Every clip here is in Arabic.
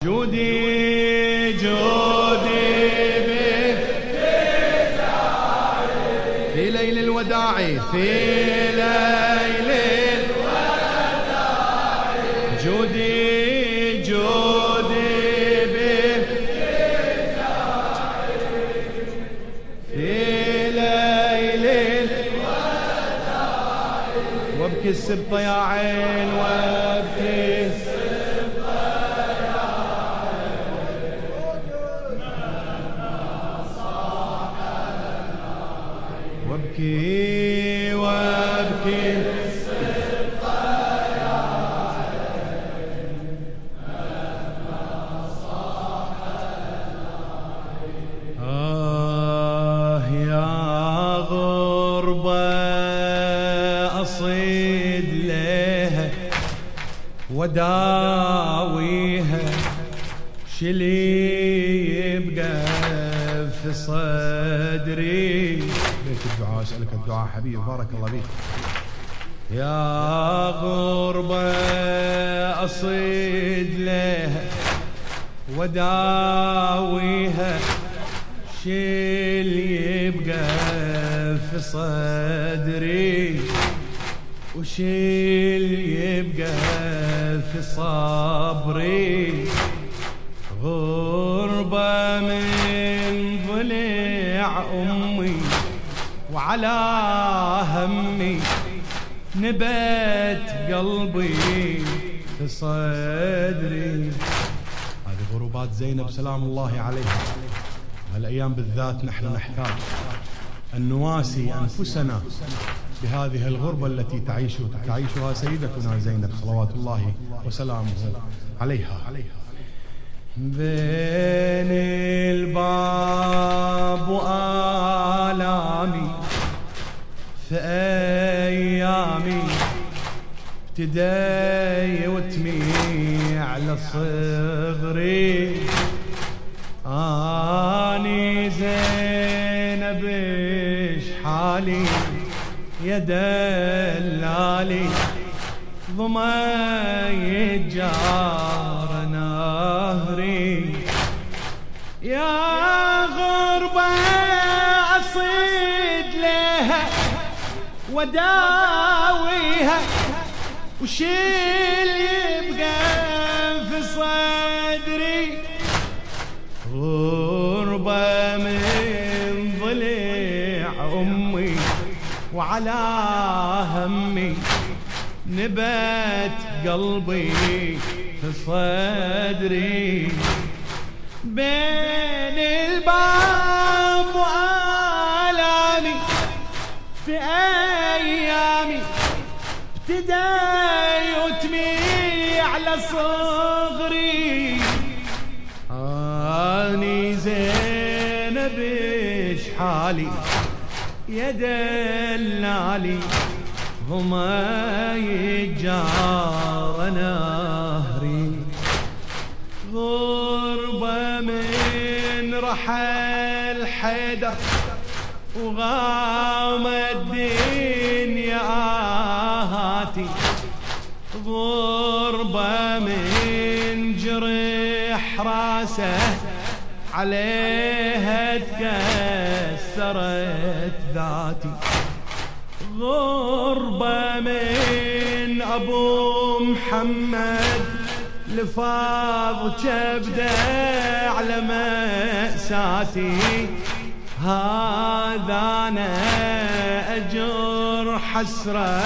جودي جودي في ليل الوداع، في ليل الوداع، جودي جودي في ليل الوداع، وابكي السبطة يا عين، وابكي وابكي وابكي يا غربة أصيد لها وداويها، شلي يبقى في صدري. ليك الدعاء، أسألك الدعاء حبيبي، بارك الله بيك. يا غربة أصيد لها وداويها، شيل يبقى في صدري، وشيل يبقى في صبري. غربة من ضلع أمي وعلى همي، نبت قلبي في صدري. هذه غروبات زينب سلام الله عليها. هالأيام بالذات نحن نحتاج أن نواسي أنفسنا بهذه الغربة التي تعيشها سيدتنا زينب صلوات الله وسلامه عليها. بين الباب وآلامي في أيامي، ابتدى وتمي على صغري. أني زينب شحالي يا دلالي، ضما يجار نهري. يا غربة أصيد لها وداويها، وشيل يبقى في صدري. غربة من ضلع أمي وعلى همي، نبت قلبي في صدري. بين الباب وآلامي في أيامي، ابتدى يتمي على صغري. أني زينب شحالي يا دلالي، ضما يجار نهري. غربة من رحل حيدر وغام الدنيا هاتي. غربة من جرح راسه عليها تكسرت ذاتي. غربة من أبو محمد لفاظ كبده على مأساتي. هذا أنا أجر حسرة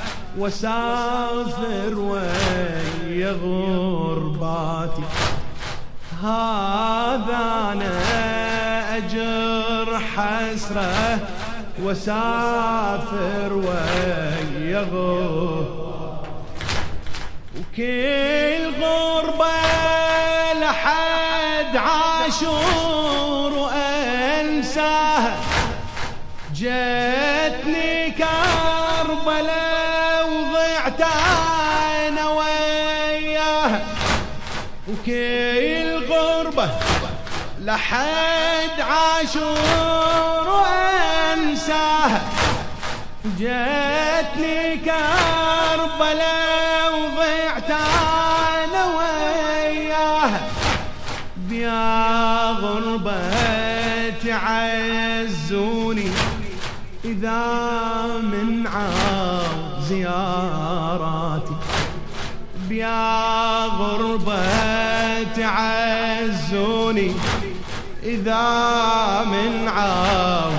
وسافر ويا غرباتي. هذا أنا أجر حسرة وسافر ويا غرباتي. وكل غربة لحد عاشور وأنساها، جتني كربلاء وضعت أنا وياها. وكل غربة لحد عاشور وأنساها، جتني كربلاء وضعت أنا وياها. بيا غربة تعزوني إذا من عاو زياراتي، بيا غربة تعزوني إذا من عاو.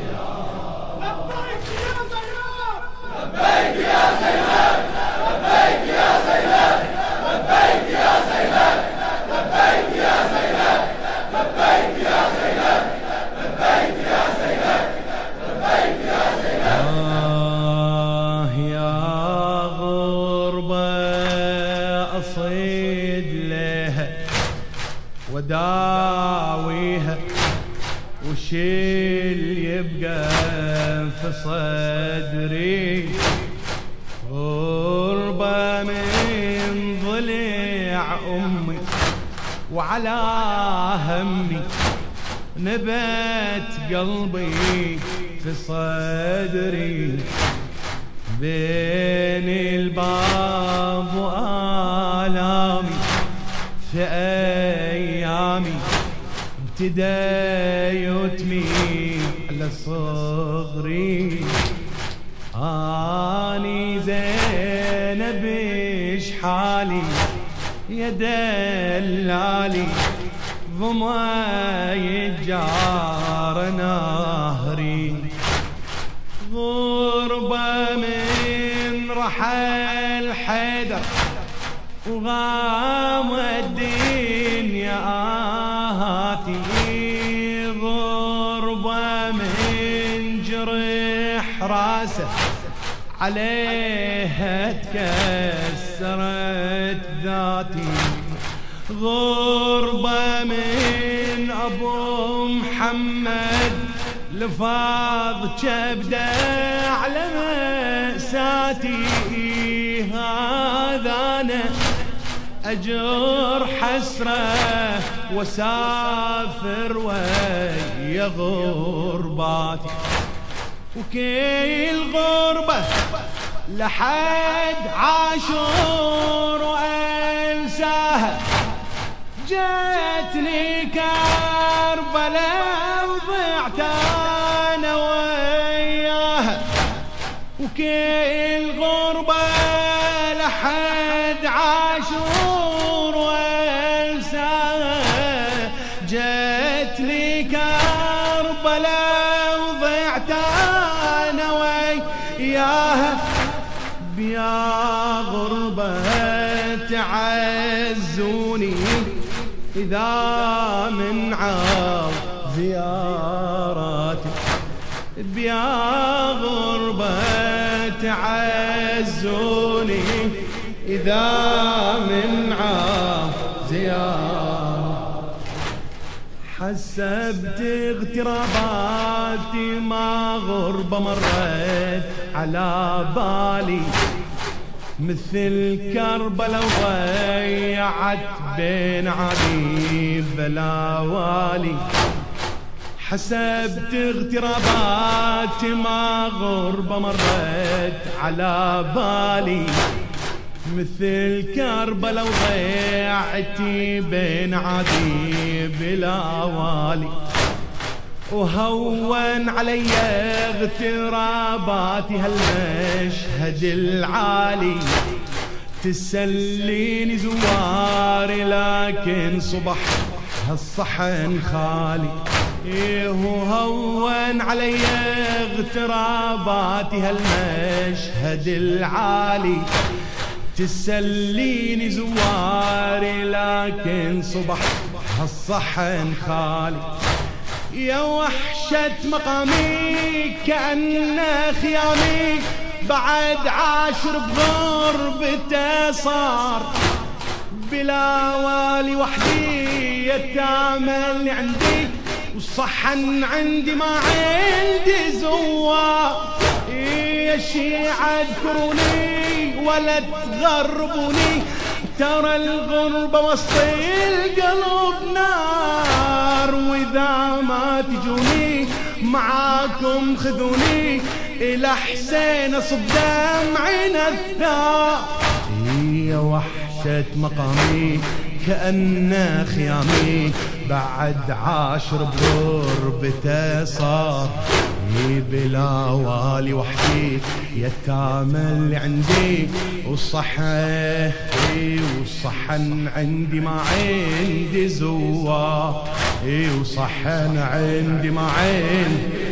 لبيك يا زينب، لبيك يا زينب، لبيك يا زينب، لبيك يا زينب، لبيك يا زينب، لبيك يا زينب، لبيك يا زينب، لبيك يا زينب. يا غربة أصيد لها وداويها وشيل يبقى في صدري، غربة من ضلع أمي وعلى همي نبت قلبي في صدري، بين الباب وآلامي في أيامي ابتدى يتمي على صغري، اني زينب شحالي يا دلالي ضما يجار نهري، غربة من رحل حيدر وغام الدنيا آهاتي، غربة من جرح راسه عليها تكسرت ذاتي، غربة من أبو محمد لفاظ كبده على مأساتي، هذا أنا أجر حسرة وسافر ويا غرباتي، وكي الغربة لحد عاشور وأنساها، جاتني كربلاء وضعت أنا وياها، وكي الغربة لحد عاشور وأنساها، جاتني كربلاء وضعت أنا وياها، بيا غربة تعزوني إذا من عاو زياراتي، بيا غربة تعزوني إذا من عاو زياراتي، حسبت اغتراباتي ما غربة مرت على بالي، مثل كربلاء وضيعت بين عدي بلا والي، حسبت اغترابات ما غربة مرت على بالي، مثل كربلاء وضيعتي بين عدي بلا والي، وهون علي اغتراباتي هالمشهد العالي، تسليني زواري لكن صبح هالصحن خالي، وهون علي اغتراباتي هالمشهد العالي، تسليني زواري لكن صبح هالصحن خالي، يا وحشة مقامي كأن خيامي بعد عاشر بغربته صار، بلا والي وحدي يتامل عندي والصحن عندي ما عندي زوار، يا شيعة اذكروني ولا تغربوني، ترى الغربة وسط القلب نار، وإذا ما تجوني معاكم خذوني إلى حسين أصب دمعنا الثار، يا وحشة مقامي كأنه خيامي بعد عاشر بغربته صار بلا والي وحدي يتامى اللي عندي وصحة وصحن عندي ما عندي زوار وصحن عندي ما عندي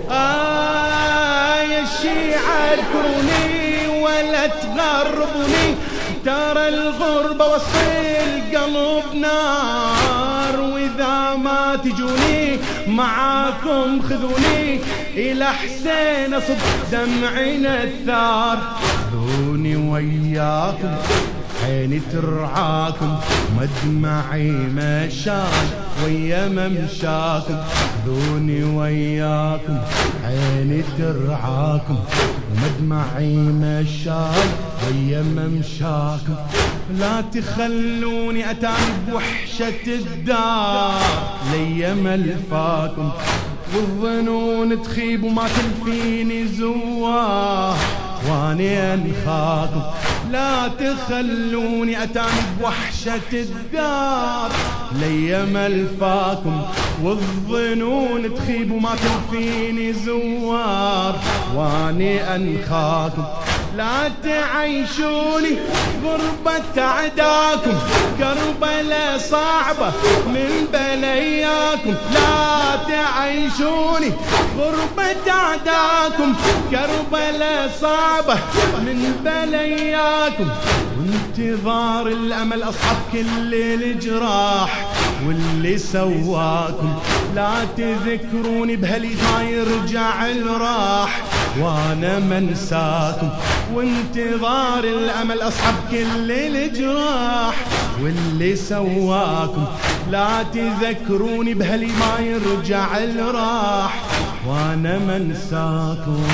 يا الشيعة اذكروني ولا تغربوني ترى الغربة وصل القلب نار وإذا ما تجوني معاكم خذوني إلى حسين أصب دمعنا الثار خذوني وياكم عيني ترعاكم مدمعي مشاي ويا ممشاكم خذوني وياكم عيني ترعاكم ومدمعي مشاي ويا ممشاكم لا تخلوني أتعب بوحشة الدار ليا ملفاكم والظنون تخيب وما تلفيني زوار واني انخاكم لا تخلوني أتعب بوحشة الدار ليا ملفاكم والظنون تخيب وما تلفيني زوار واني انخاكم لا تعيشوني غربة عداكم كربلاء صعبة من بلياكم لا تعيشوني غربة عداكم كربلاء صعبة من بلياكم وانتظار الأمل أصحاب كل الجراح واللي سواكم لا تذكروني بهاللي ما يرجع الراح وانا منساكم وانتظار الامل اصحاب كل الجراح واللي سواكم لا تذكروني بهاللي ما يرجع الراح وانا منساكم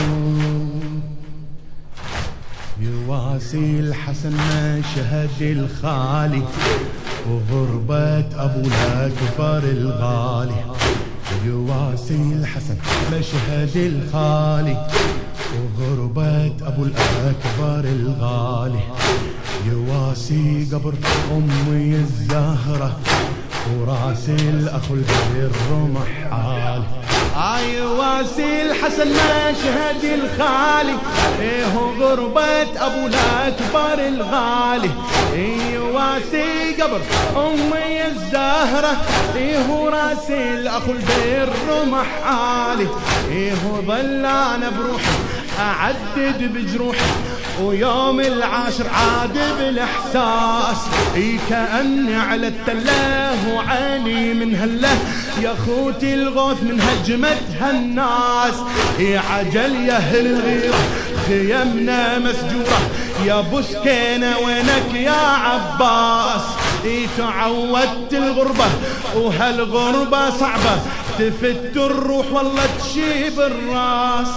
يواسي الحسن ما شهد الخالي وغربة أبو الأكبر الغالي يواسي الحسن مشهد الخالي وغربة أبو الأكبر الغالي يواسي قبر أمي الزهرة وراسي الأخو الرمح عالي يواسي الحسن مشهد الخالي غربة أبو الأكبر الغالي يواسي قبر أمي الزهرة وراسي الأخو الرمح عالي ظل أنا بروحي أعدد بجروحي ويوم العاشر عاد بالإحساس كأني على التله وعاني من هله يا خوتي الغوث من هجمتها الناس عجل يا أهل الغيرة خيمنا مسجورة يا بسكينة وينك يا عباس تعودت الغربة وهالغربة صعبة تفت الروح والله تشيب الراس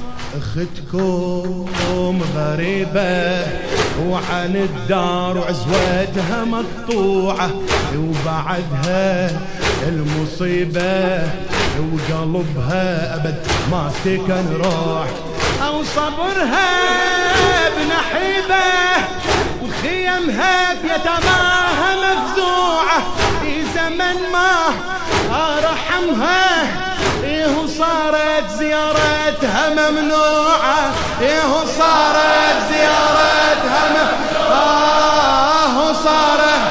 اختكم غريبة وعن الدار وعزوتها مقطوعة وبعدها المصيبة وقلبها أبد ما سكن روح أو صبرها بنحيبة وخيمها بيتماها مفزوعة في زمن ما أرحمها وصارت زيارتها ممنوعة وصارت زيارتها ممنوعة وصارت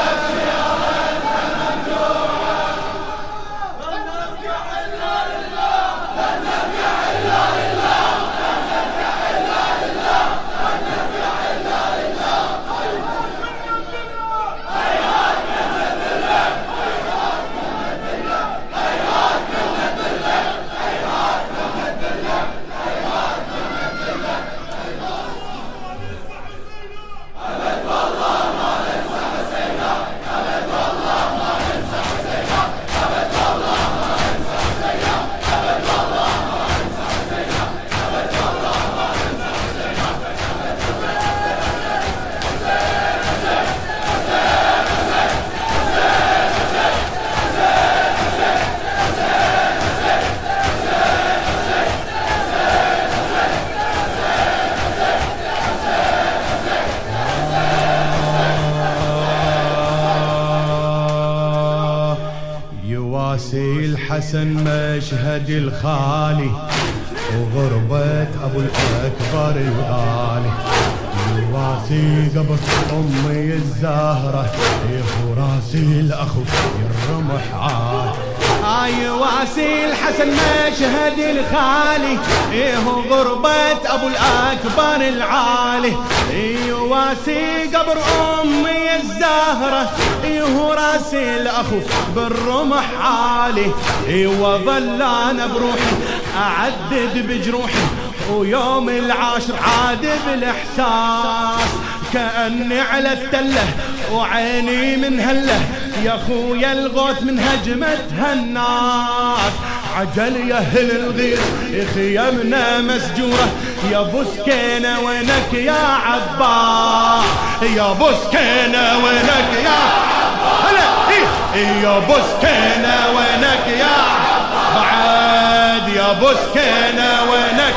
يواسي الحسن مشهد الخالي وغربة أبو الأكبر الغالي، يواسي قبر أمي الزهرة يوراسي الأخو الرمح عالي. يواسي الحسن مشهد الخالي غربة أبو الأكبر العالي، يواسي قبر أمي الزهرة يوراسي الأخو بالرمح عالي. وظل أنا بروحي أعدد بجروحي ويوم العاشر عاد بالإحساس كأني على التله وعيني من هله يا خويا الغوث من هجمتها الناس. عجل يا اهل الغير خيامنا مسجوره يا ابو سكينه وينك يا عباس، يا ابو سكينه وينك يا هلا يا ابو سكينه وينك يا بعد يا ابو سكينه وينك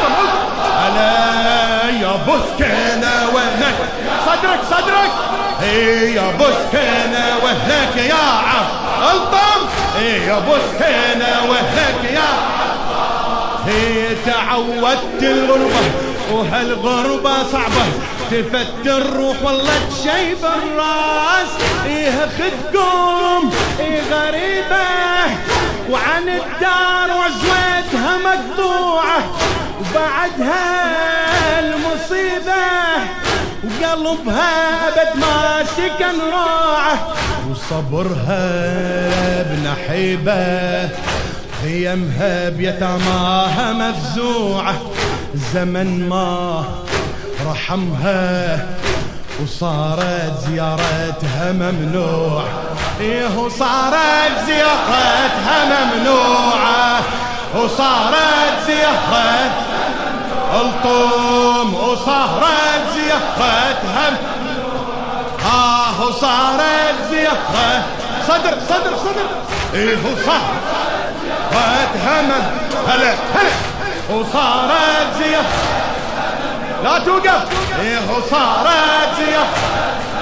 هلا يا ابو سكينه وينك صدرك صدرك يا ابو سكينه وينك يا عم الطم يا ابو سكينه وينك يا تعودت الغربه وهالغربه صعبه تفت الروح والله تشيب الراس. خدكم غريبه وعن الدار وعزوتها مقطوعه وبعدها المصيبه وقلبها أبد ما سكن راعه وصبرها بنحيبه خيمها بيتاماها مفزوعه. الزمن ما رحمها وصارت زيارتها ممنوعه وصارت زيارتها ممنوعه وصارت زيارتها الطم وصارت زيارتها وصارت زيارتها صدر صدر صدر وصارت همم هلا هلا وصارت زيارتها لا توقف وصارت زيارتها